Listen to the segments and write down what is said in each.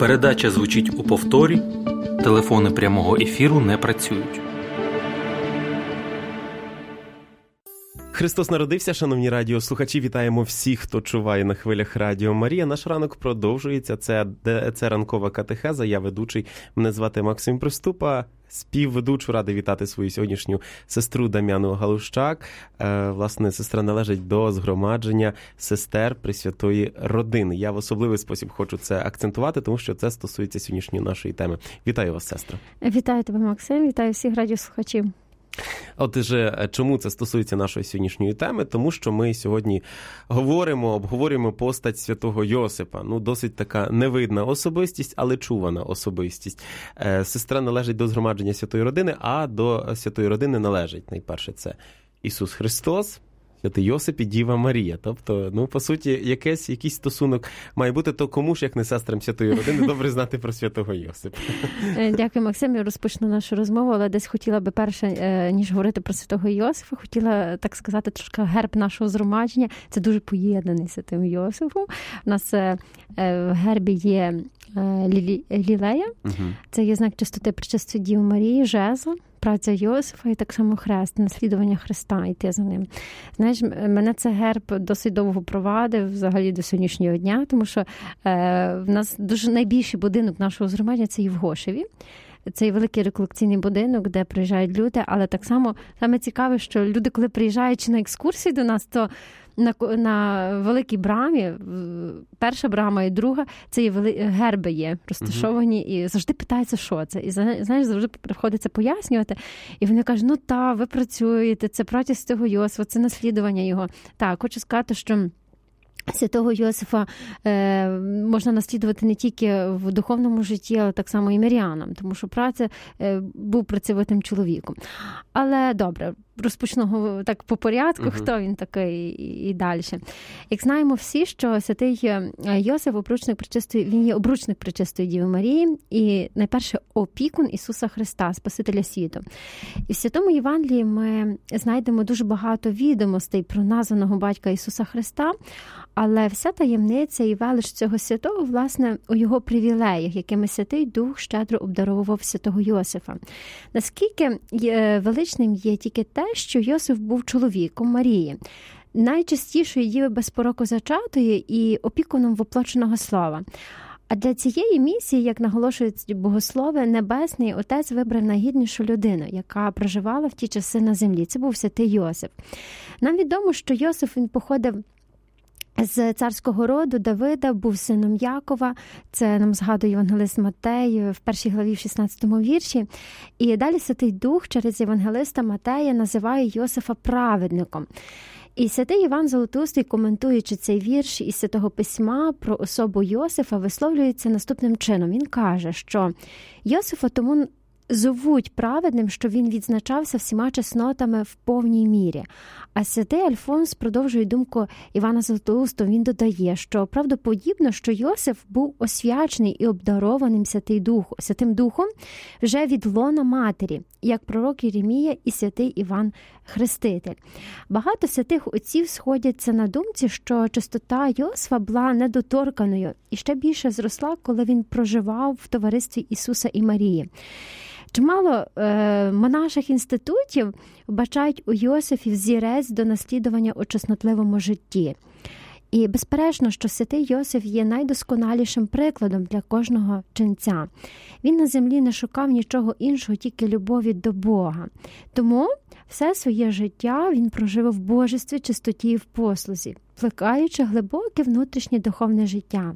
Передача звучить у повторі. Телефони прямого ефіру не працюють. Христос народився, шановні радіослухачі. Вітаємо всіх, хто чуває на хвилях Радіо Марія. Наш ранок продовжується. Це ранкова катехеза. Я ведучий. Мене звати Максим Приступа. Співведучу, радий вітати свою сьогоднішню сестру Дам'яну Галущак. Власне, сестра належить до згромадження сестер Пресвятої Родини. Я в особливий спосіб хочу це акцентувати, тому що це стосується сьогоднішньої нашої теми. Вітаю вас, сестра. Вітаю тебе, Максим. Вітаю всіх радіослухачів. Отже, чому це стосується нашої сьогоднішньої теми? Тому що ми сьогодні обговорюємо постать святого Йосипа. Досить така невидна особистість, але чувана особистість. Сестра належить до згромадження Святої Родини, а до Святої Родини належить найперше це Ісус Христос, Святий Йосип і Діва Марія. Тобто, по суті, якийсь стосунок має бути, то кому ж, як не сестрам Святої Родини, добре знати про святого Йосипа. Дякую, Максим. Я розпочну нашу розмову, але десь хотіла би перше, ніж говорити про святого Йосифа, хотіла, так сказати, трошки герб нашого згромадження. Це дуже поєднаний з святим Йосифом. У нас в гербі є лілея. Це є знак чистоти пречистої Діви Марії, жезл, праця Йосифа і так само хрест, наслідування Христа, йти за ним. Знаєш, мене цей герб досить довго провадив, взагалі до сьогоднішнього дня, тому що в нас дуже найбільший будинок нашого згромадження – це є в Гошеві. Це є великий реколекційний будинок, де приїжджають люди, але так само саме цікаве, що люди, коли приїжджають на екскурсії до нас, то на великій брамі, перша брама і друга, це є герби є розташовані, і завжди питаються, що це. І, знаєш, завжди приходиться пояснювати. І вони кажуть, ви працюєте, це праця Святого Йосифа, це наслідування його. Так, хочу сказати, що святого Йосифа можна наслідувати не тільки в духовному житті, але так само і мирянам, тому що праця був працьовитим чоловіком. Але добре, розпочну так по порядку, хто він такий і далі. Як знаємо всі, що святий Йосиф він є обручник пречистої Діви Марії і найперше опікун Ісуса Христа, Спасителя світу. І в Святому Євангелії ми знайдемо дуже багато відомостей про названого батька Ісуса Христа, але вся таємниця і велич цього святого, власне, у його привілеях, якими Святий Дух щедро обдаровував святого Йосифа. Наскільки величним є тільки те, що Йосиф був чоловіком Марії, найчастішої діви без пороку зачатої і опікуном воплоченого слова. А для цієї місії, як наголошують богослови, Небесний Отець вибрав найгіднішу людину, яка проживала в ті часи на землі. Це був святий Йосиф. Нам відомо, що Йосиф він походив з царського роду Давида, був сином Якова. Це нам згадує євангелист Матей в 1 главі, в 16 вірші. І далі Святий Дух через євангелиста Матея називає Йосифа праведником. І святий Іван Золотоустий, коментуючи цей вірш із Святого Письма про особу Йосифа, висловлюється наступним чином. Він каже, що Йосифа тому зовуть праведним, що він відзначався всіма чеснотами в повній мірі. А святий Альфонс продовжує думку Івана Золотоустого. Він додає, що правдоподібно, що Йосиф був освячений і обдарованим Святим Духом вже від лона матері, як пророк Єремія і святий Іван Хреститель. Багато святих отців сходяться на думці, що чистота Йосифа була недоторканою і ще більше зросла, коли він проживав в товаристві Ісуса і Марії. Чимало монаших інститутів вбачають у Йосифі взірець до наслідування у чеснотливому житті. І безперечно, що святий Йосиф є найдосконалішим прикладом для кожного ченця. Він на землі не шукав нічого іншого, тільки любові до Бога. Тому все своє життя він прожив в божестві, чистоті і в послузі, плекаючи глибоке внутрішнє духовне життя.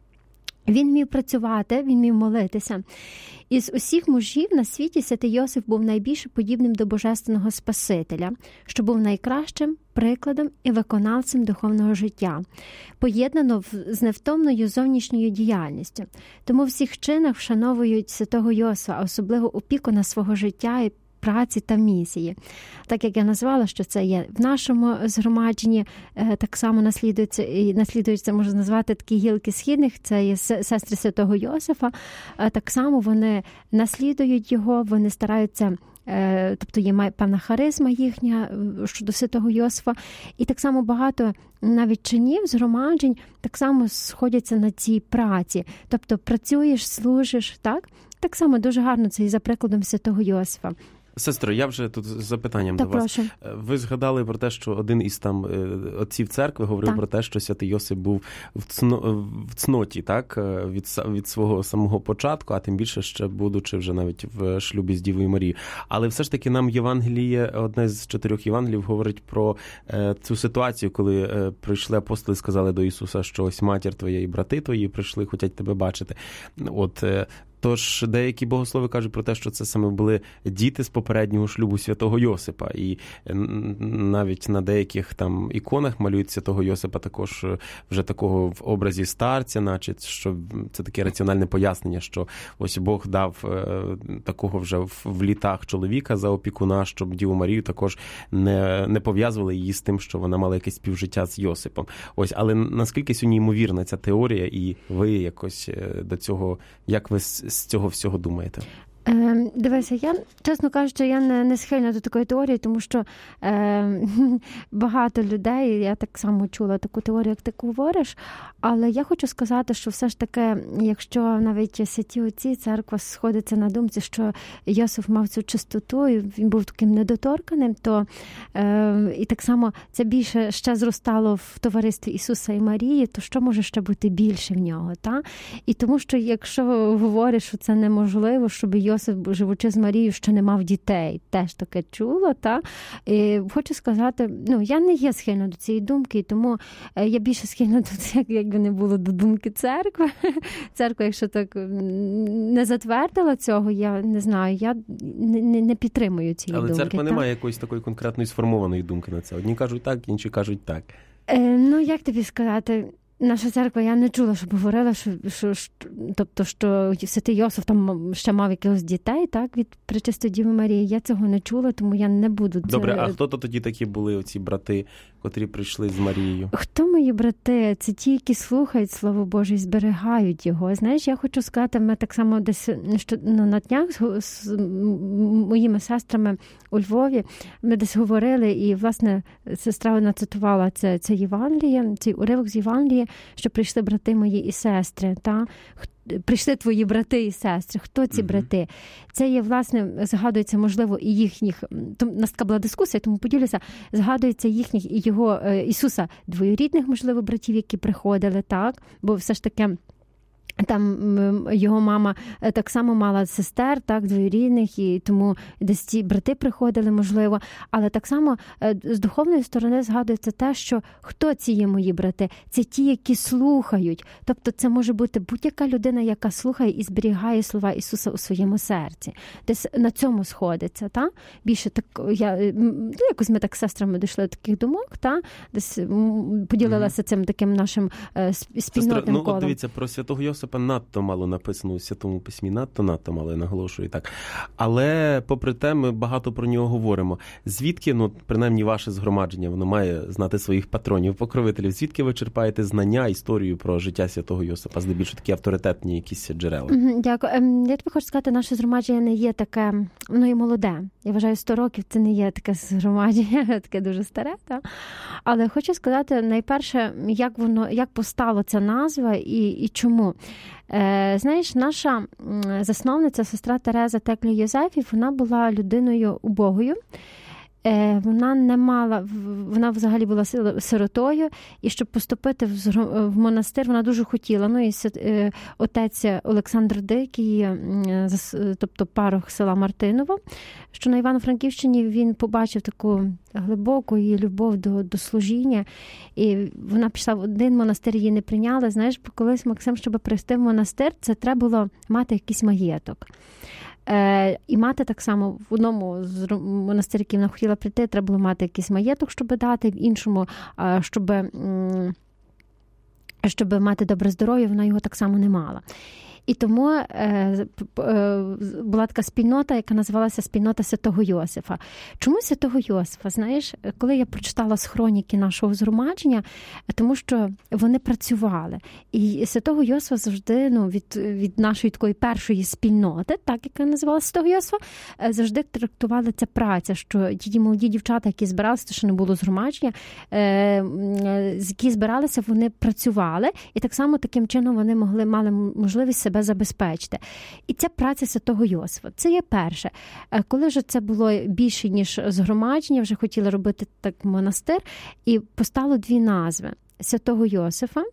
Він вмів працювати, він вмів молитися. Із усіх мужів на світі святий Йосиф був найбільш подібним до Божественного Спасителя, що був найкращим прикладом і виконавцем духовного життя, поєднано з невтомною зовнішньою діяльністю. Тому в всіх чинах вшановують святого Йосифа, а особливо опікуна свого життя і праці та місії. Так як я назвала, що це є в нашому згромадженні, так само наслідується, можна назвати, такі гілки східних, це є сестри святого Йосифа, так само вони наслідують його, вони стараються тобто є певна харизма їхня щодо святого Йосифа. І так само багато навіть чинів, згромаджень так само сходяться на цій праці. Тобто працюєш, служиш, так? Так само дуже гарно це і за прикладом святого Йосифа. Сестро, я вже тут з запитанням так, до вас. Прошу. Ви згадали про те, що один із там отців церкви говорив так. про те, що святий Йосип був в цноті, так, від свого самого початку, а тим більше ще будучи вже навіть в шлюбі з Дівою Марією. Але все ж таки нам Євангеліє, одне з 4 Євангелів, говорить про цю ситуацію, коли прийшли апостоли і сказали до Ісуса, що ось матір твоя і брати твої прийшли, хочуть тебе бачити. Тож деякі богослови кажуть про те, що це саме були діти з попереднього шлюбу святого Йосипа. І навіть на деяких там іконах малюють святого Йосипа також вже такого в образі старця, наче, що це таке раціональне пояснення, що ось Бог дав такого вже в літах чоловіка за опікуна, щоб Діву Марію також не пов'язували її з тим, що вона мала якесь співжиття з Йосипом. Ось, але наскільки сьогодні ймовірна ця теорія, і ви якось до цього, як ви з цього всього думаєте? Дивися, я, чесно кажучи, я не схильна до такої теорії, тому що багато людей, я так само чула таку теорію, як ти говориш, але я хочу сказати, що все ж таки, якщо навіть святі отці, церква сходиться на думці, що Йосиф мав цю чистоту, і він був таким недоторканим, то і так само це більше ще зростало в товаристві Ісуса і Марії, то що може ще бути більше в нього, та? І тому що, якщо говориш, що це неможливо, щоб Йосиф, живучи з Марією, ще не мав дітей. Теж таке чула, та? І хочу сказати, я не є схильна до цієї думки, тому я більше схильна до цього, якби не було до думки церкви. Церква, якщо так не затвердила цього, я не знаю, я не підтримую цієї думки. Але церква не має якоїсь такої конкретної сформованої думки на це. Одні кажуть так, інші кажуть так. Як тобі сказати? Наша церква, я не чула, щоб говорила, що святий Йосиф там ще мав якихось дітей, так, від Пречистої Діви Марії. Я цього не чула, тому я не буду... Добре, а хто то тоді такі були оці брати, котрі прийшли з Марією? Хто мої брати? Це ті, які слухають Слово Боже і зберігають його. Знаєш, я хочу сказати, ми так само десь на днях з моїми сестрами у Львові, ми десь говорили, і, власне, сестра нацитувала це Євангеліє, цей уривок з Євангелія, що прийшли брати мої і сестри, та? Прийшли твої брати і сестри. Хто ці брати? Це є, власне, згадується, можливо, і їхніх, у нас така була дискусія, тому поділюся, згадується їхніх і його, Ісуса, двоюрідних, можливо, братів, які приходили, так? Бо все ж таки там його мама так само мала сестер, так, двоюрідних, і тому десь ці брати приходили, можливо. Але так само з духовної сторони згадується те, що хто ці є мої брати? Це ті, які слухають. Тобто це може бути будь-яка людина, яка слухає і зберігає слова Ісуса у своєму серці. Десь на цьому сходиться, та? Більше так, якось ми так з сестрами дійшли до таких думок, та? Десь поділилася цим таким нашим спільнотним колом. Дивіться, про святого Йосипа надто мало написано у Святому Письмі, надто мало, я наголошую так. Але, попри те, ми багато про нього говоримо. Звідки, принаймні, ваше згромадження, воно має знати своїх патронів, покровителів, звідки ви черпаєте знання, історію про життя святого Йосипа, здебільшого такі авторитетні якісь джерела? Дякую. Я тобі хочу сказати, наше згромадження не є таке, воно є молоде. Я вважаю, 100 років це не є таке згромадження, таке дуже старе, та? Але хочу сказати, найперше, як постала ця назва і чому. Знаєш, наша засновниця, сестра Тереза Теклі-Йозефів, вона була людиною убогою. Вона взагалі була сиротою, і щоб поступити в монастир, вона дуже хотіла. І отець Олександр Дикий, тобто парох села Мартиново, що на Івано-Франківщині, він побачив таку глибоку її любов до служіння, і вона пішла в один монастир, її не прийняли. Знаєш, колись, Максим, щоб прийти в монастир, це треба було мати якийсь маєток. І мати так само в одному з монастирів, який вона хотіла прийти, треба було мати якийсь маєток, щоб дати, в іншому, щоб мати добре здоров'я, вона його так само не мала. І тому була така спільнота, яка називалася спільнота Святого Йосифа. Чому Святого Йосифа? Знаєш, коли я прочитала з хроніки нашого згромадження, тому що вони працювали. І Святого Йосифа завжди, від нашої такої першої спільноти, так, яка називалася Святого Йосифа, завжди трактували це праця, що ті молоді дівчата, які збиралися, то ще не було згромадження, які збиралися, вони працювали, і так само таким чином вони мали можливість себе забезпечити. І ця праця Святого Йосифа, це є перше. Коли вже це було більше, ніж згромадження, вже хотіли робити так монастир, і постало дві назви. Святого Йосифа,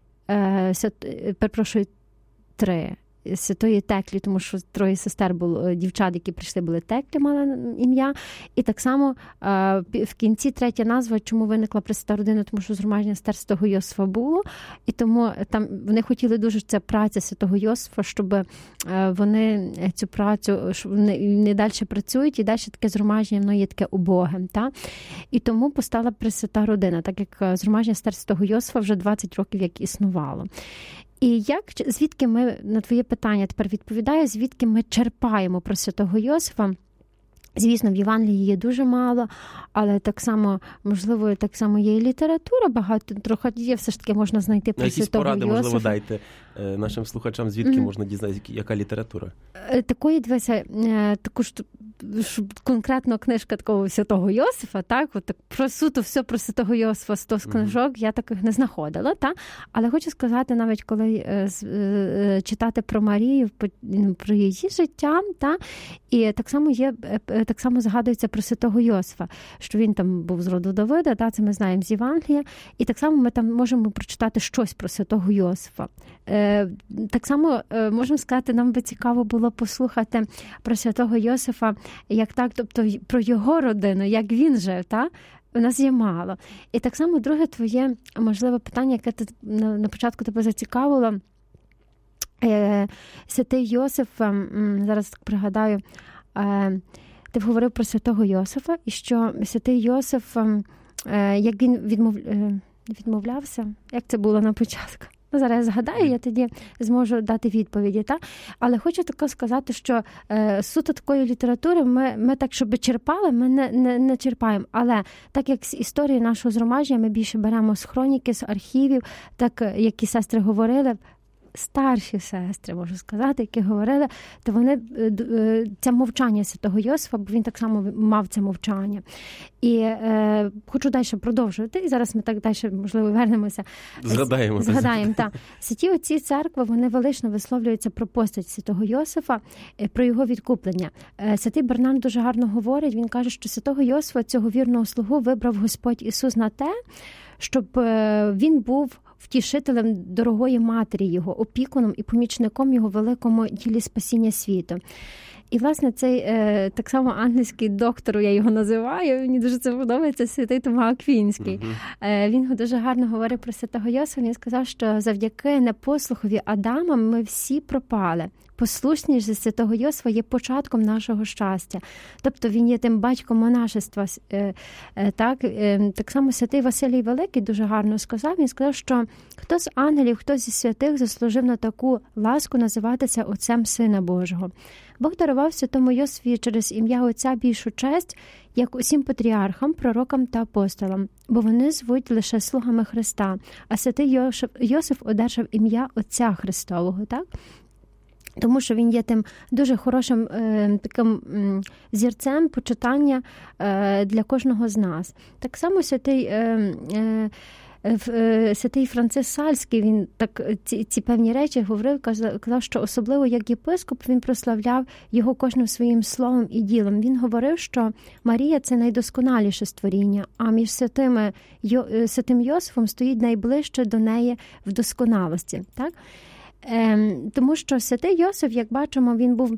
перепрошую, три. Святої Теклі, тому що троє сестер було, дівчат, які прийшли, були Теклі, мали ім'я. І так само в кінці третя назва, чому виникла Пресвята Родина, тому що згромадження сестер Святого Йосифа було. І тому там вони хотіли дуже, це праця Святого Йосифа, щоб вони цю працю, щоб вони далі працюють, і далі таке згромадження, воно є таке убогим. Та? І тому постала Пресвята Родина, так як згромадження сестер Святого Йосифа вже 20 років як існувало. І звідки ми, на твоє питання тепер відповідаю, звідки ми черпаємо про Святого Йосифа? Звісно, в Євангелії є дуже мало, але так само, можливо, так само є і література багато, трохи є, все ж таки можна знайти про Святого Йосифа. Якісь поради, можливо, дайте нашим слухачам, звідки можна дізнатися, яка література? Такої, дивися, таку ж конкретно книжка такого Святого Йосифа, так, от так про суто все про Святого Йосифа, 100 книжок, я таких не знаходила, так? Але хочу сказати, навіть коли читати про Марію, про її життя, так? І так само згадується про Святого Йосифа, що він там був з роду Давида, так, це ми знаємо з Євангелія, і так само ми там можемо прочитати щось про Святого Йосифа. Так само, можемо сказати, нам би цікаво було послухати про Святого Йосифа, як так, тобто про його родину, як він жив, так? У нас є мало. І так само друге твоє, можливе питання, яке на початку тебе зацікавило, Святий Йосиф, зараз так пригадаю, ти говорив про Святого Йосифа, і що Святий Йосиф, як він відмовлявся, як це було на початку? Зараз я згадаю, я тоді зможу дати відповіді. Та? Але хочу тако сказати, що суто такої літератури ми так, щоб черпали, ми не черпаємо. Але так як з історії нашого згромадження ми більше беремо з хроніки, з архівів, так як і сестри говорили, старші сестри, можу сказати, які говорили, то вони, це мовчання Святого Йосифа, бо він так само мав це мовчання. І хочу далі продовжувати, і зараз ми так далі, можливо, вернемося. Згадаємо, так. Святі отці церкви, вони велично висловлюються про постать Святого Йосифа, про його відкуплення. Святий Бернард дуже гарно говорить, він каже, що Святого Йосифа, цього вірного слугу, вибрав Господь Ісус на те, щоб він був втішителем дорогої матері його, опікуном і помічником його великому ділі спасіння світу. І, власне, цей так само ангельський доктор, я його називаю, мені дуже це подобається, святий Тома Аквінський. Він дуже гарно говорив про Святого Йосифа, він сказав, що завдяки непослухові Адама ми всі пропали. Послушність же Святого Йосифа є початком нашого щастя. Тобто він є тим батьком монашества. Так само святий Василій Великий дуже гарно сказав. Він сказав, що хто з ангелів, хто зі святих заслужив на таку ласку називатися Отцем Сина Божого. Бог дарував Святому Йосифі через ім'я Отця більшу честь, як усім патріархам, пророкам та апостолам, бо вони звуть лише слугами Христа, а святий Йосиф одержав ім'я Отця Христового, так? Тому що він є тим дуже хорошим таким зірцем почитання для кожного з нас. Так само святий Франциск Сальський, він так ці певні речі говорив, казав, що особливо як єпископ він прославляв його кожним своїм словом і ділом. Він говорив, що Марія – це найдосконаліше створіння, а між святим Йосифом стоїть найближче до неї в досконалості. Так? Тому що святий Йосиф, як бачимо, він був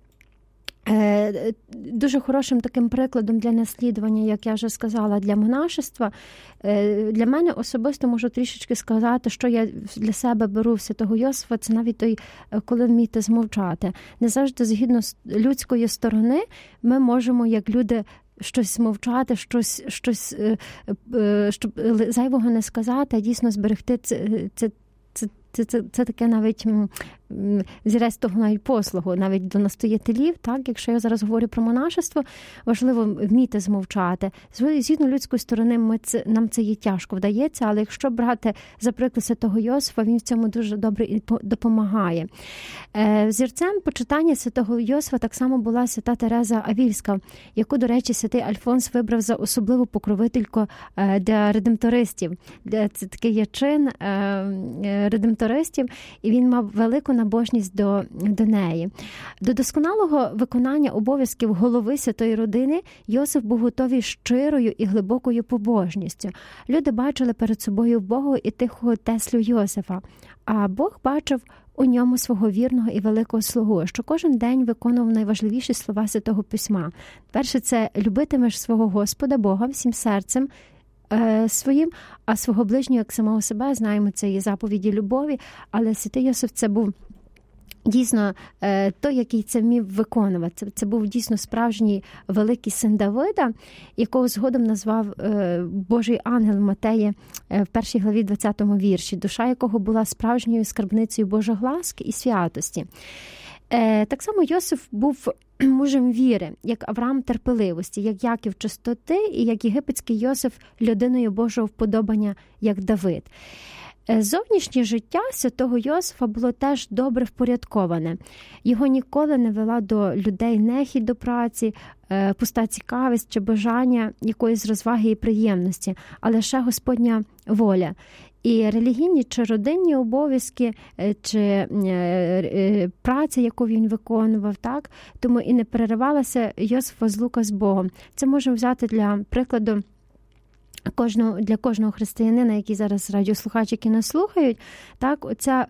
дуже хорошим таким прикладом для наслідування, як я вже сказала, для монашества. Для мене особисто можу трішечки сказати, що я для себе беру в Святого Йосифа, це навіть той, коли вміти змовчати. Не завжди згідно з людської сторони ми можемо, як люди, щось мовчати, щось щоб зайвого не сказати, а дійсно зберегти це таке навіть взірець того навіть послугу, навіть до настоятелів, так, якщо я зараз говорю про монашество, важливо вміти змовчати. Згідно людської сторони нам це є тяжко вдається, але якщо брати, за приклад святого Йосифа, він в цьому дуже добре і допомагає. Взірцем почитання святого Йосифа так само була свята Тереза Авільська, яку, до речі, святий Альфонс вибрав за особливу покровительку для редемтористів. Це такий є чин редемтористів, і він мав велику набожність до неї. До досконалого виконання обов'язків голови святої родини Йосиф був готовий щирою і глибокою побожністю. Люди бачили перед собою Бога і тихого Теслю Йосифа, а Бог бачив у ньому свого вірного і великого слугу, що кожен день виконував найважливіші слова Святого Письма. Перше – це «любитимеш свого Господа Бога всім серцем своїм, а свого ближнього як самого себе». Знаємо, це є заповіді любові, але святий Йосиф – це був дійсно той, який це вмів виконувати. Це був дійсно справжній великий син Давида, якого згодом назвав Божий ангел Матея в 1 главі 20 вірші, душа якого була справжньою скарбницею Божої ласки і святості. Так само Йосиф був мужем віри, як Авраам терпеливості, як Яків чистоти і як єгипетський Йосиф людиною Божого вподобання, як Давид. Зовнішнє життя святого Йосифа було теж добре впорядковане. Його ніколи не вела до людей нехідь до праці, пуста цікавість чи бажання якоїсь розваги і приємності, а лише Господня воля. І релігійні чи родинні обов'язки, чи праця, яку він виконував, так? Тому і не переривалася Йосифа злука з Богом. Це можемо взяти для прикладу для кожного християнина, який зараз радіослухачі, які нас слухають, так, оця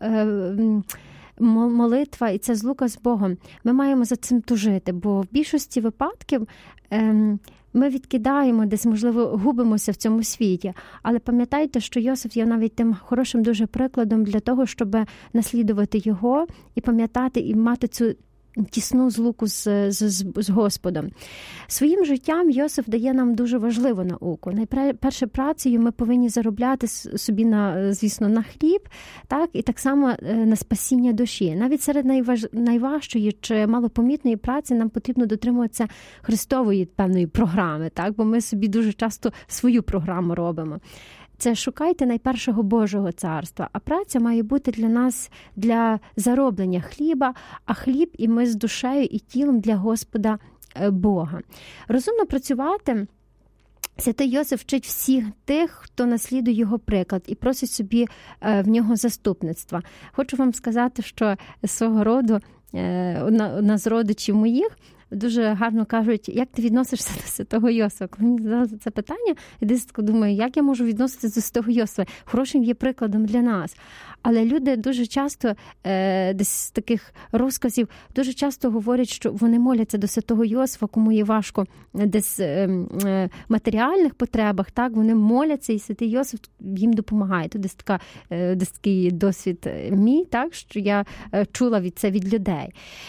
молитва і ця злука з Богом. Ми маємо за цим тужити, бо в більшості випадків ми відкидаємо, десь, можливо, губимося в цьому світі. Але пам'ятайте, що Йосиф є навіть тим хорошим дуже прикладом для того, щоб наслідувати його і пам'ятати, і мати цю тісну злуку з Господом. Своїм життям Йосиф дає нам дуже важливу науку. Найперше, працею ми повинні заробляти собі, звісно, на хліб, так, і так само на спасіння душі. Навіть серед найважчої чи малопомітної праці нам потрібно дотримуватися Христової певної програми, так, бо ми собі дуже часто свою програму робимо. Це шукайте найпершого Божого царства, а праця має бути для нас для зароблення хліба, а хліб і ми з душею і тілом для Господа Бога. Розумно працювати святий Йосиф вчить всіх тих, хто наслідує його приклад і просить собі в нього заступництва. Хочу вам сказати, що свого роду одна з родичів моїх дуже гарно кажуть, як ти відносишся до святого Йосифа. Коли мені задали це питання, я десь думаю, як я можу відноситися до святого Йосифа? Хорошим є прикладом для нас. Але люди дуже часто, десь з таких розказів, дуже часто говорять, що вони моляться до святого Йосифа, кому є важко десь в матеріальних потребах, так, вони моляться, і святий Йосиф їм допомагає. Тут десь такий досвід мій, так, що я чула від людей.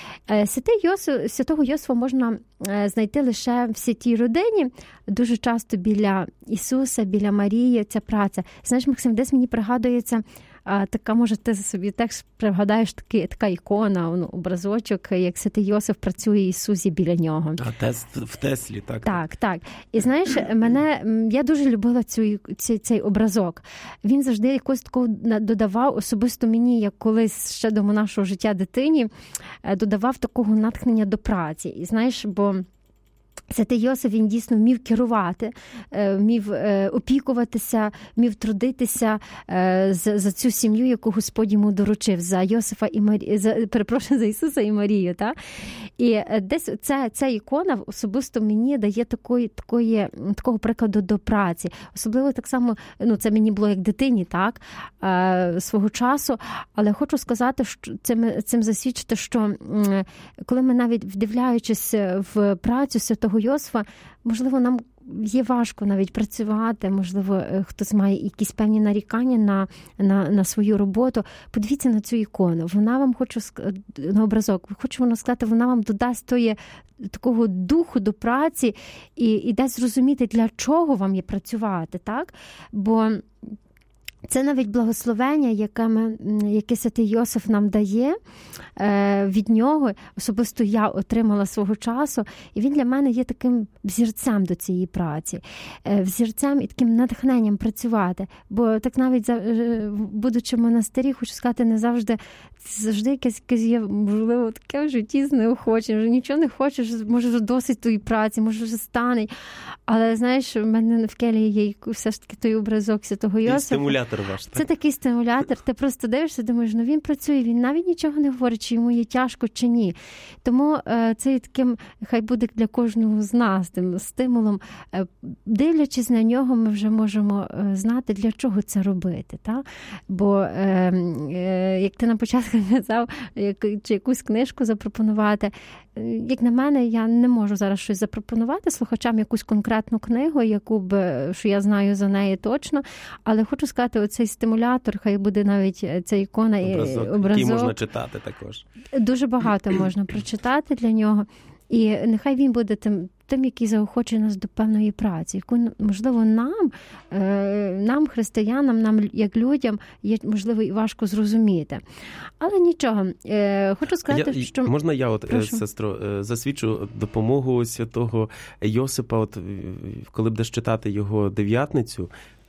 Святого Йосифа можна знайти лише в святій родині, дуже часто біля Ісуса, біля Марії, ця праця. Знаєш, Максим, десь мені пригадується така, може, ти собі теж пригадаєш така ікона, образочок, як святий Йосиф працює, Ісус є біля нього. В Теслі, так? Так. І знаєш, я дуже любила цей образок. Він завжди якось такого додавав, особисто мені, як колись ще до нашого життя дитині, додавав такого натхнення до праці. І знаєш, бо святий Йосиф, він дійсно вмів керувати, вмів опікуватися, вмів трудитися за цю сім'ю, яку Господь йому доручив, за Йосифа і Марію, за Ісуса і Марію. Та? І десь ця ікона особисто мені дає такого прикладу до праці. Особливо так само, це мені було як дитині, так, свого часу, але хочу сказати, що цим засвідчити, що коли ми навіть вдивляючись в працю святого Йосифа, можливо, нам є важко навіть працювати, можливо, хтось має якісь певні нарікання на свою роботу. Подивіться на цю ікону. Вона вам, на образок, хочу вам сказати, вона вам додасть такого духу до праці і дасть зрозуміти, для чого вам є працювати, так? Бо це навіть благословення, яке святий Йосиф нам дає від нього. Особисто я отримала свого часу. І він для мене є таким взірцем до цієї праці. Взірцем і таким натхненням працювати. Бо так навіть, будучи в монастирі, хочу сказати, не завжди якесь є, можливо, таке в житті знеохочення. Вже нічого не хочеш, може вже досить тої праці, може вже стане. Але, знаєш, в мене в келії є все ж таки той образок святого Йосифа. І стимулятор ваш. Це такий стимулятор. Ти просто дивишся, думаєш, він працює, він навіть нічого не говорить, чи йому є тяжко, чи ні. Тому це таким, хай буде для кожного з нас тим стимулом. Дивлячись на нього, ми вже можемо знати, для чого це робити. Так? Бо, як ти на початку казав, чи якусь книжку запропонувати, як на мене, я не можу зараз щось запропонувати слухачам, якусь конкретну книгу, що я знаю за неї точно, але хочу сказати, оцей стимулятор, хай буде навіть ця ікона і образок. Який можна читати також. Дуже багато можна прочитати для нього. І нехай він буде тим, який заохочує нас до певної праці, яку, можливо, нам, християнам, нам, як людям, є, можливо, і важко зрозуміти. Але нічого. Хочу сказати, що... Можна я, сестро, засвідчу допомогу святого Йосипа, коли будеш читати його дев'ятницю,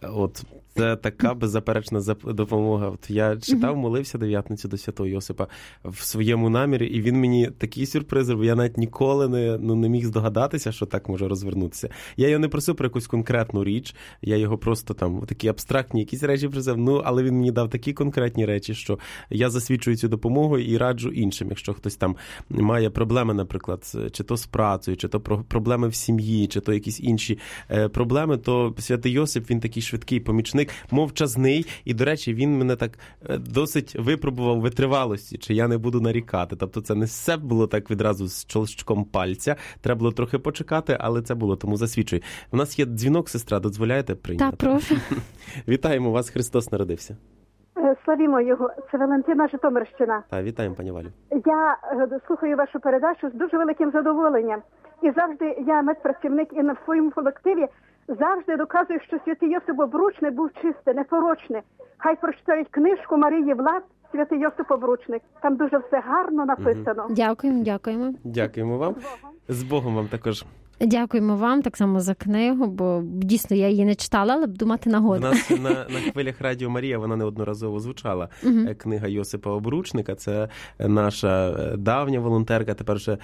це така беззаперечна допомога. Я читав, молився дев'ятницю до святого Йосипа в своєму намірі, і він мені такий сюрприз робив. Я навіть ніколи не міг здогадатися, що так може розвернутися. Я його не просив про якусь конкретну річ, я його просто такі абстрактні якісь речі просив, але він мені дав такі конкретні речі, що я засвідчую цю допомогу і раджу іншим. Якщо хтось там має проблеми, наприклад, чи то з працею, чи то проблеми в сім'ї, чи то якісь інші проблеми, то святий Йосип, він такий швидкий помічник, мовчазний, і, до речі, він мене так досить випробував витривалості, чи я не буду нарікати. Тобто це не все було так відразу з щелчком пальця, треба було трохи почекати, але це було, тому засвідчую. У нас є дзвінок, сестра, дозволяєте прийняти? Так, прошу. Вітаємо вас, Христос народився. Славімо Його. Це Валентина, Житомирщина. Так, вітаємо, пані Валю. Я слухаю вашу передачу з дуже великим задоволенням. І завжди я медпрацівник і в своєму колективі завжди доказую, що святий Йосип Обручник був чистий, непорочний. Хай прочитають книжку Марії Влад «Святий Йосип Обручник». Там дуже все гарно написано. Дякуємо. Дякуємо вам. З Богом вам також. Дякуємо вам так само за книгу, бо дійсно я її не читала, але буду мати нагоду. У нас на хвилях Радіо Марія вона неодноразово звучала. Книга Йосипа Обручника. Це наша давня волонтерка, тепер вже,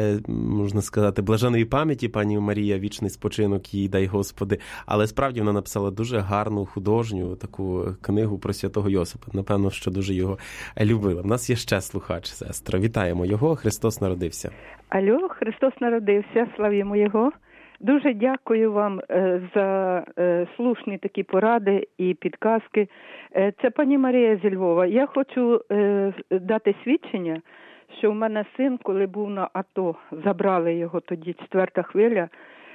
можна сказати, блаженої пам'яті пані Марія, вічний спочинок їй, дай Господи. Але справді вона написала дуже гарну художню таку книгу про святого Йосипа. Напевно, що дуже його любила. У нас є ще слухач, сестра. Вітаємо його. Христос народився. Алло, Христос народився, славімо Його. Дуже дякую вам за слушні такі поради і підказки. Це пані Марія зі Львова. Я хочу дати свідчення, що в мене син, коли був на АТО, забрали його тоді, 4-та хвиля,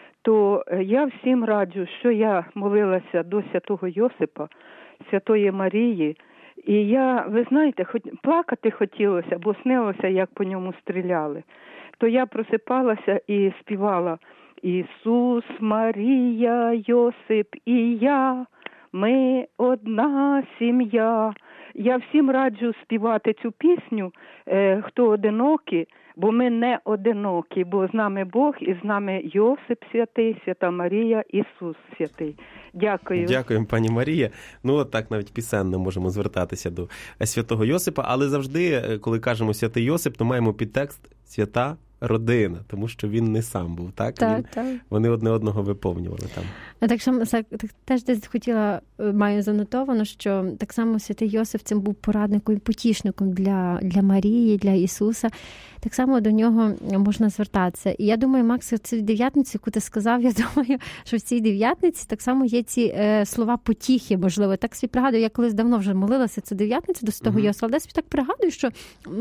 то я всім раджу, що я молилася до святого Йосипа, святої Марії, і ви знаєте, плакати хотілося, бо снилося, як по ньому стріляли. То я просипалася і співала: «Ісус, Марія, Йосип і я, ми одна сім'я». Я всім раджу співати цю пісню, хто одинокі, бо ми не одинокі, бо з нами Бог і з нами Йосип святий, свята Марія, Ісус святий. Дякую. Дякуємо, пані Марія. Так навіть пісенно можемо звертатися до святого Йосипа, але завжди, коли кажемо святий Йосип, то маємо підтекст свята родина, тому що він не сам був, так? Так. Вони одне одного виповнювали там. Так само теж десь маю занотовано, що так само святий Йосип цим був порадником і потішником для Марії, для Ісуса. Так само до нього можна звертатися. І я думаю, Макс, в цій дев'ятниці, яку ти сказав, я думаю, що в цій дев'ятниці так само є ці слова потіхи, можливо. Так собі пригадую, я колись давно вже молилася цю дев'ятницю до святого Йосипа, але десь так пригадую, що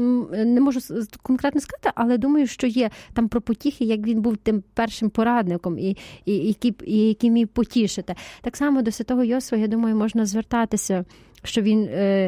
не можу конкретно сказати, але думаю, що є там про потіхи, як він був тим першим порадником, і який міг потішити. Так само до святого Йосипа, я думаю, можна звертатися що він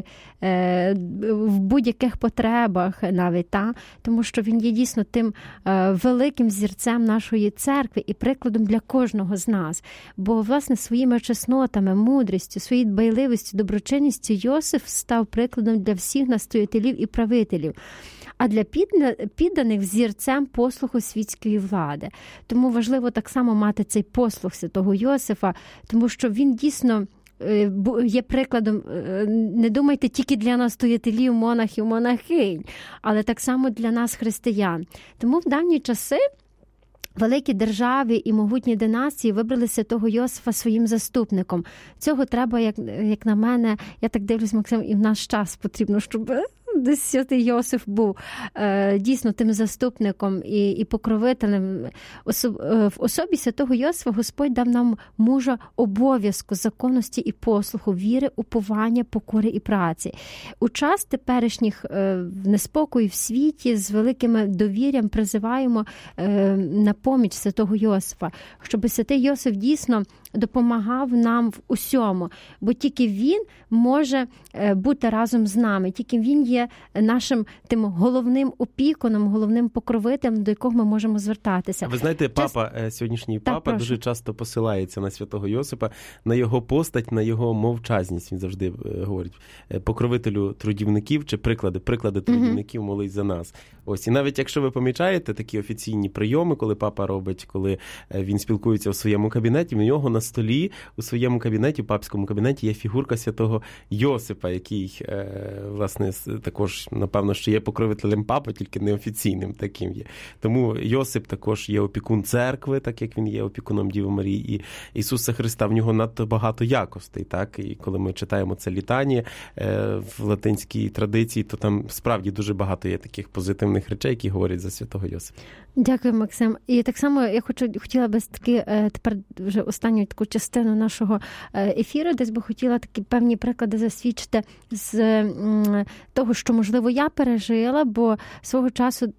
в будь-яких потребах навіть, тому що він є дійсно тим великим зірцем нашої церкви і прикладом для кожного з нас. Бо, власне, своїми чеснотами, мудрістю, своєю дбайливістю, доброчинністю Йосиф став прикладом для всіх настоятелів і правителів. А для підданих взірцем послуху світської влади. Тому важливо так само мати цей послух святого Йосифа, тому що він дійсно є прикладом, не думайте тільки для настоятелів, монахів, монахинь, але так само для нас, християн. Тому в давні часи великі держави і могутні династії вибрали святого Йосифа своїм заступником. Цього треба, як на мене, я так дивлюсь, Максим, і в наш час потрібно, щоб десь святий Йосиф був дійсно тим заступником і покровителем. В особі святого Йосифа Господь дав нам мужа обов'язку, законності і послуху, віри, уповання, покори і праці. У час теперішніх неспокою в світі з великим довір'ям призиваємо на поміч святого Йосифа, щоб святий Йосиф дійсно допомагав нам в усьому, бо тільки він може бути разом з нами, тільки він є нашим тим головним опікуном, головним покровителем, до якого ми можемо звертатися. Ви знаєте, сьогоднішній папа дуже часто посилається на святого Йосипа, на його постать, на його мовчазність. Він завжди говорить покровителю трудівників чи приклади трудівників, молись за нас. Ось, і навіть якщо ви помічаєте такі офіційні прийоми, коли папа робить, коли він спілкується у своєму кабінеті, в нього на столі, у своєму кабінеті, у папському кабінеті є фігурка святого Йосипа, який, власне, також, напевно, що є покровителем папи, тільки неофіційним таким є. Тому Йосип також є опікун церкви, так як він є опікуном Діви Марії, і Ісуса Христа, в нього надто багато якостей, так? І коли ми читаємо це літання в латинській традиції, то там справді дуже багато є таких позитивних речей, які говорять за святого Йосипа. Дякую, Максим. І так само я хотіла би тепер вже останню таку частину нашого ефіру, десь би хотіла такі певні приклади засвідчити з того, що, можливо, я пережила, бо свого часу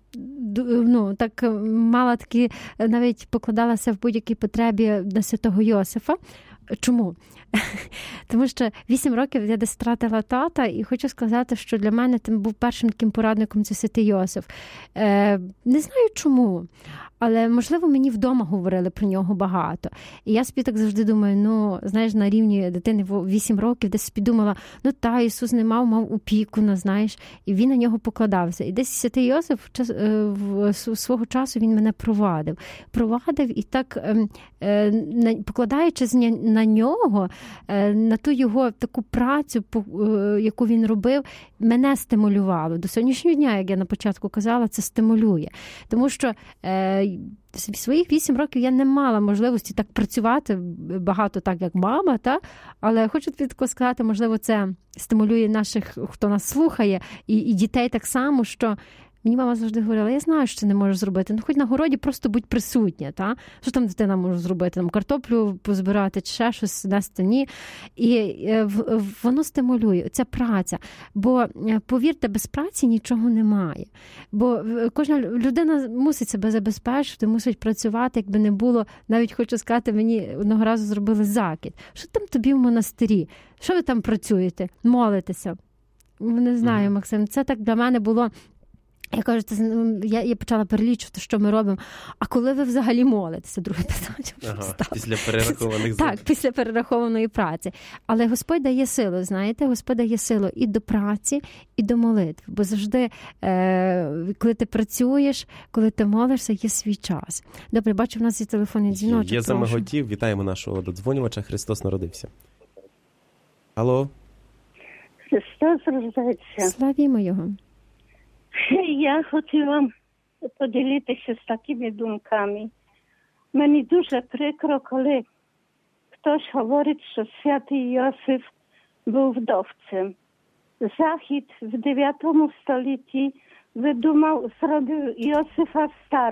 так мала такі, навіть покладалася в будь-якій потребі на святого Йосифа. Чому? Тому що 8 років я десь втратила тата, і хочу сказати, що для мене тим був першим таким порадником це святий Йосиф. Не знаю чому, але, можливо, мені вдома говорили про нього багато. І я собі так завжди думаю, знаєш, на рівні дитини 8 років десь собі думала, Ісус не мав опікуна, знаєш, і він на нього покладався. І десь святий Йосиф свого часу він мене провадив і так, покладаючись на нього, на ту його таку працю, яку він робив, мене стимулювало. До сьогоднішнього дня, як я на початку казала, це стимулює. Тому що в своїх 8 років я не мала можливості так працювати багато так, як мама, але хочу тобі сказати, можливо, це стимулює наших, хто нас слухає, і дітей так само, що мені мама завжди говорила, я знаю, що ти не можеш зробити, хоч на городі просто будь присутня, Що там дитина може зробити? Там картоплю позбирати чи ще щось, нести, ні. І воно стимулює, ця праця. Бо, повірте, без праці нічого немає. Бо кожна людина мусить себе забезпечити, мусить працювати, якби не було. Навіть хочу сказати, мені одного разу зробили закид. Що там тобі в монастирі? Що ви там працюєте? Молитеся? Не знаю, Максим, це так для мене було. Я кажу, я почала перелічувати, що ми робимо. А коли ви взагалі молитеся? Друге питання. Після перерахованих Так, після перерахованої праці. Але Господь дає силу, знаєте, Господь дає силу і до праці, і до молитви. Бо завжди, коли ти працюєш, коли ти молишся, є свій час. Добре, бачу, в нас є телефонний дзвіночок. Є замиготів. Вітаємо нашого додзвонювача. Христос народився. Алло. Христос рождається. Славімо його. Я хотіла поділитися з такими думками. Мені дуже прикро, коли хтось говорить, що святий Йосиф був вдовцем. Захід в 9 столітті зробив Йосифа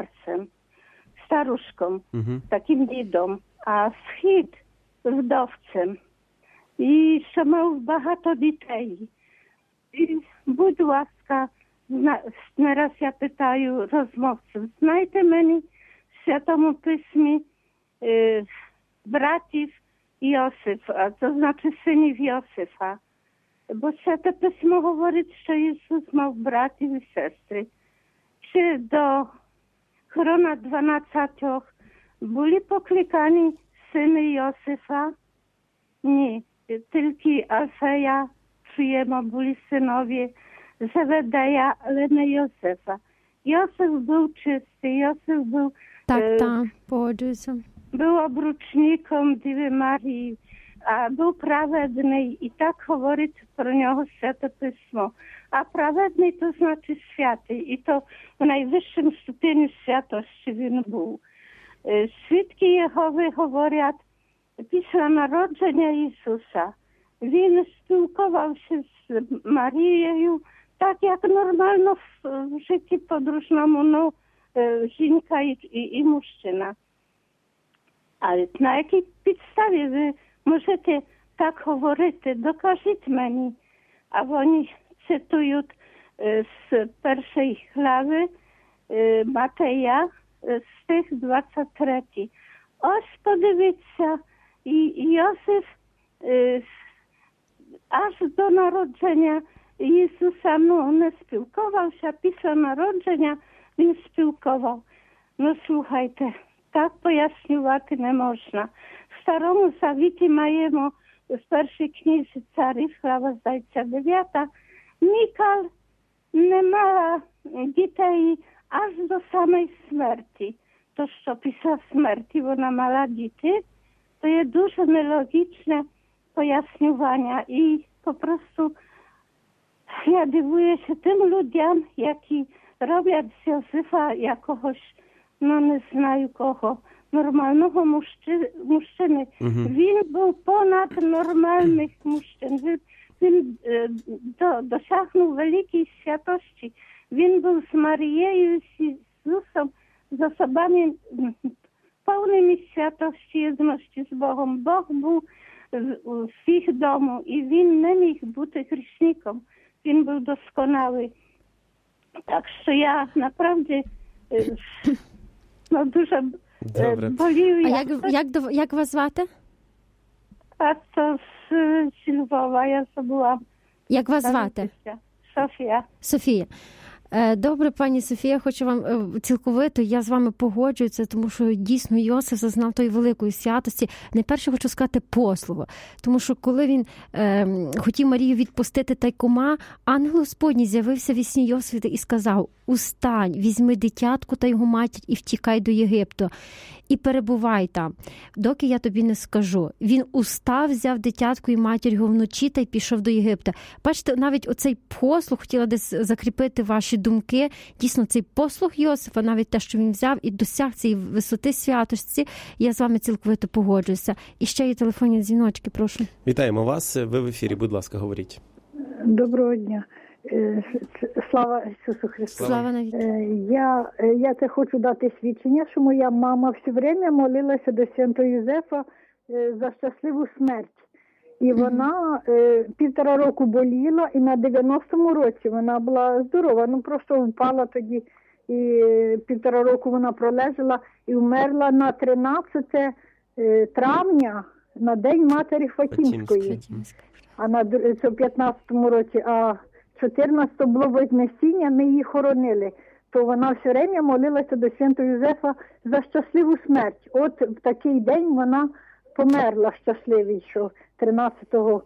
старушком, таким дідом, а Схід вдовцем. І що мав багато дітей. І, будь ласка, нараз я питаю розмовців, знаєте мені в Святому Письмі братів Йосифа, то значить синів Йосифа. Бо Святе Письмо говорить, що Ісус мав братів і сестри. Чи до грона 12 були покликані сини Йосифа? Ні, тільки Алфея, чуємо, були синові Зеведея, але не Йосифа. Йосиф був чистий, Йосиф був... Так, погоджуюся. Був обручником Діви Марії, а був праведний, і так говорить про нього Святе Письмо. А праведний то значить святий, і то в найвищому ступені святості він був. Свідки Єгови говорять, після народження Ісуса він спілкувався з Марією, так як нормально в житті подружному, ну, жінка і мужчина. А на якій підставі ви можете так говорити? Докажіть мені. А вони цитують з першої глави Матея, стих 23. Ось подивіться, і Йосиф аж до народження Ісуса не спілкувався, після народження він спілкував. Ну, слухайте, так пояснювати не можна. В Старому Завіті маємо в першій книзі Царів, глава, здається, 9. Мікал не мала дітей аж до самої смерті. То, що після смерті вона мала діти, то є дуже нелогічне пояснювання. І попросту я дивуюся тим людям, які роблять з Йосифа якогось, не знаю кого, нормального мужчини. Він був понад нормальних мужчин. Він досягнув великої святості. Він був з Марією, з Ісусом, з особами повними святості, єдності з Богом. Бог був в їх дому, і він не міг бути грішником. Він був досконалий. Так що я, направді, дуже болію. А як вас звати? А то з Львова, я забула. Як вас звати? Софія. Софія. Добре, пані Софія, хочу вам цілковито, я з вами погоджуюся, тому що дійсно Йосиф зазнав тої великої святості. Найперше хочу сказати послугу, тому що коли він хотів Марію відпустити тайкома, ангел Господній з'явився в сні Йосифа і сказав: «Устань, візьми дитятку та його матір і втікай до Єгипту. І перебувай там, доки я тобі не скажу». Він устав, взяв дитятку і матір його вночі та й пішов до Єгипта. Бачите, навіть оцей послуг, хотіла десь закріпити ваші думки, дійсно цей послуг Йосифа, навіть те, що він взяв і досяг цієї висоти святості, я з вами цілковито погоджуюся. І ще є телефонні дзвіночки, прошу. Вітаємо вас, ви в ефірі, будь ласка, говоріть. Доброго дня. Слава Ісусу Христу. Слава навіки. Я це хочу дати свідчення, що моя мама все время молилася до Святого Юзефа за щасливу смерть. І вона 1,5 року боліла, і на 90-му році вона була здорова, просто впала тоді, і 1,5 року вона пролежала і вмерла на 13 травня, на День Матері Фатімської. А це в 15-му році, а 14 було Вознесіння, ми її хоронили. То вона все время молилася до Святого Юзефа за щасливу смерть. От в такий день вона померла щасливий, що 13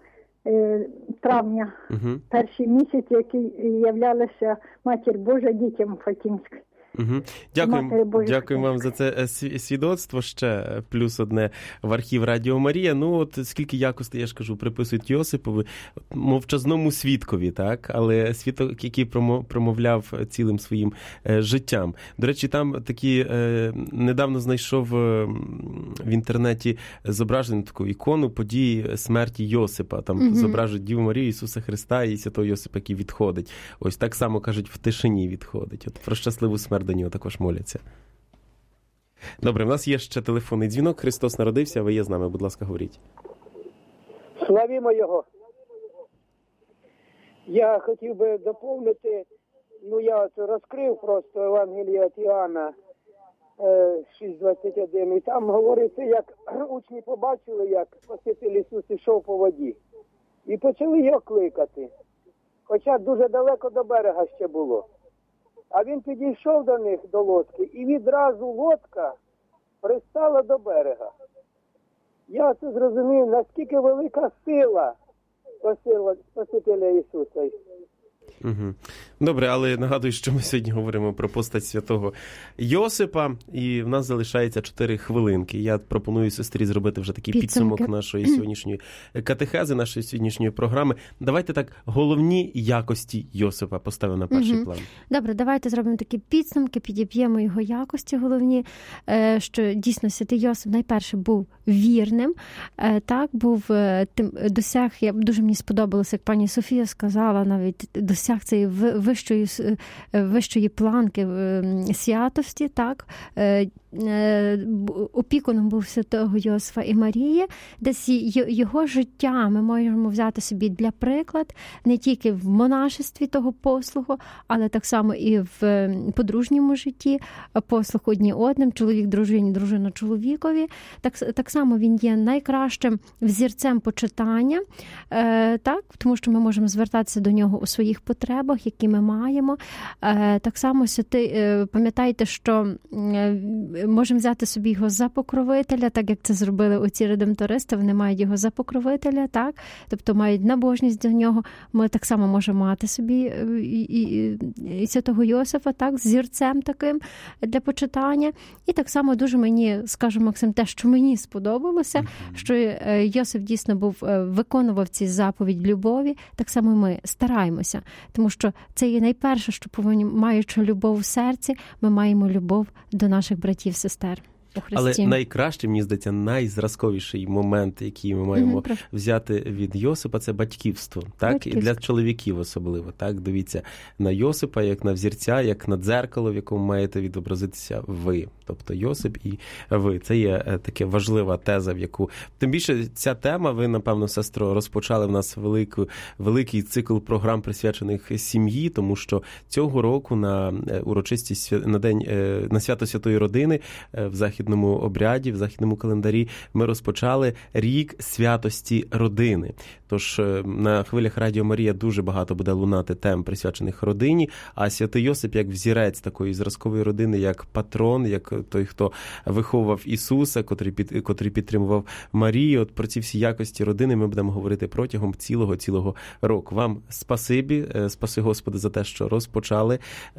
травня, перший місяць, який являлася Матір Божа дітям Фатімським. Дякуємо вам за це свідоцтво. Ще плюс одне в архів Радіо Марія. Ну, от скільки якостей, я ж кажу, приписують Йосипові, мовчазному свідкові, так? Але свідок, який промовляв цілим своїм життям. До речі, там такі, недавно знайшов в інтернеті зображену таку ікону події смерті Йосипа. Там зображують Діву Марію, Ісуса Христа і Святого Йосипа, який відходить. Ось так само, кажуть, в тишині відходить. От про щасливу смерть до нього також моляться. Добре, в нас є ще телефонний дзвінок. Христос народився, ви є з нами, будь ласка, говоріть. Славімо Його. Я хотів би доповнити, я розкрив просто Євангелія від Іоанна 6:21, і там говориться, як учні побачили, як Спаситель Ісус ішов по воді. І почали його кликати. Хоча дуже далеко до берега ще було. А він підійшов до них, до лодки, і відразу лодка пристала до берега. Я це зрозумів, наскільки велика сила Спасителя Ісуса. Угу. Добре, але нагадую, що ми сьогодні говоримо про постать святого Йосипа, і в нас залишається 4 хвилинки. Я пропоную сестрі зробити вже такий підсумок нашої сьогоднішньої катехези, нашої сьогоднішньої програми. Давайте так головні якості Йосипа поставимо на перший план. Добре, давайте зробимо такі підсумки, підіб'ємо його якості головні, що дійсно святий Йосип найперше був вірним, так, був досяг, дуже мені сподобалося, як пані Софія сказала, навіть досяг цієї вищої планки святості, так, опікуном був святого Йосифа і Марії, десь його життя ми можемо взяти собі для приклад, не тільки в монашестві того послугу, але так само і в подружньому житті, послуг одні одним, чоловік дружині, дружина чоловікові. Так само він є найкращим взірцем почитання, так, тому що ми можемо звертатися до нього у своїх потребах, які ми маємо. Так само пам'ятайте, що можемо взяти собі його за покровителя, так як це зробили оці редемтористи, вони мають його за покровителя, так, тобто мають набожність до нього. Ми так само можемо мати собі і святого Йосифа, так, з зірцем таким для почитання. І так само дуже мені, скажу, Максим, те, що мені сподобалося, що Йосиф дійсно виконував ці заповідь любові, так само ми стараємося, тому що це є найперше, що повинні, маючи любов у серці, ми маємо любов до наших братів, сестер у Христі. Але найкраще, мені здається, найзразковіший момент, який ми маємо взяти від Йосипа, це батьківство. Так? І для чоловіків особливо. Так? Дивіться на Йосипа, як на взірця, як на дзеркало, в якому маєте відобразитися ви. Тобто Йосип і ви. Це є така важлива теза, в яку... Тим більше ця тема, ви, напевно, сестро, розпочали в нас великий цикл програм, присвячених сім'ї, тому що цього року на урочистість, на свято Святої Родини в західному обряді, в західному календарі ми розпочали рік святості родини. Тож на хвилях Радіо Марія дуже багато буде лунати тем, присвячених родині, а святий Йосип як взірець такої зразкової родини, як патрон, як той, хто виховував Ісуса, котрий підтримував Марію. От про ці всі якості родини ми будемо говорити протягом цілого року. Вам спасибі, спаси Господи за те, що розпочали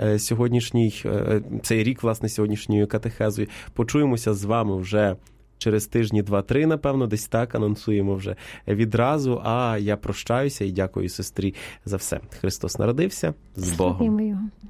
цей рік, власне, сьогоднішньою катехезою. Почуємося з вами вже через тижні 2-3, напевно, десь так, анонсуємо вже відразу. А я прощаюся і дякую сестрі за все. Христос народився. З Богом.